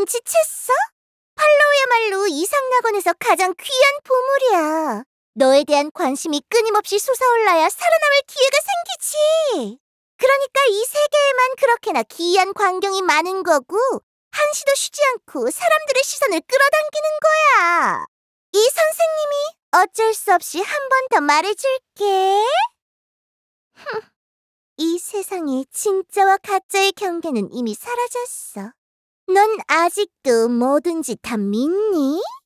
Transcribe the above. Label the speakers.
Speaker 1: 눈치챘어? 팔로우야말로 이상낙원에서 가장 귀한 보물이야. 너에 대한 관심이 끊임없이 솟아올라야 살아남을 기회가 생기지. 그러니까 이 세계에만 그렇게나 귀한 광경이 많은 거고 한시도 쉬지 않고 사람들의 시선을 끌어당기는 거야. 이 선생님이 어쩔 수 없이 한 번 더 말해줄게. 이 세상에 진짜와 가짜의 경계는 이미 사라졌어. 넌 아직도 뭐든지 다 믿니?